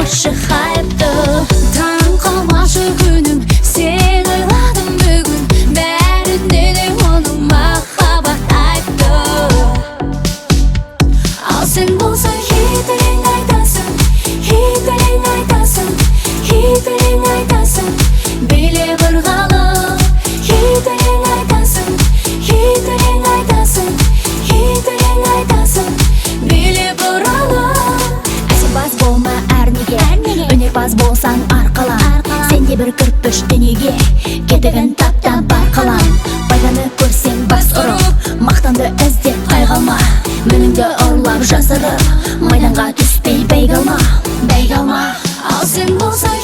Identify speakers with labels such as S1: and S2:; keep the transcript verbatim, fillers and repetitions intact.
S1: қаршы хайпты. Таң қалмашы күнім, сен ойладым бүгін, бәріне де оның махаббат айтты. Ал сен болсаң хит өлең айтасың, хит өлең айтасың, хит өлең айтасың, биле бір ғалым. Хит өлең айтасың, хит өлең айтасың, хит өлең айтасың, биле бір ғалым. Әсембаз болма әрнеге, өнерпаз болсаң арқалан. Сенде бір кірпіш дүниеге, кетігін тапта бар қалам. Пайданы көрсең бас ұрып, мақтанды іздеп қайғалма. Мініңді ұрлап жасырып, майданға түспей бәйгалма, бәйгалма. Ал сен болсаң